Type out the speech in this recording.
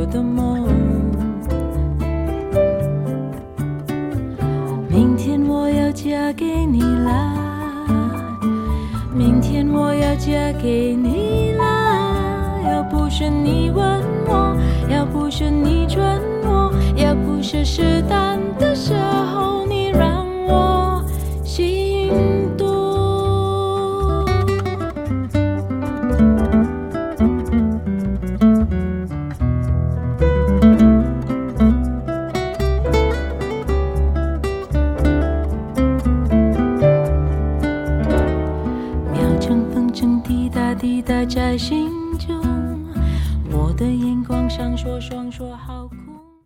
的梦。明天我要嫁给你啦，明天我要嫁给你啦。要不是你问我，要不是你准我，要不是时代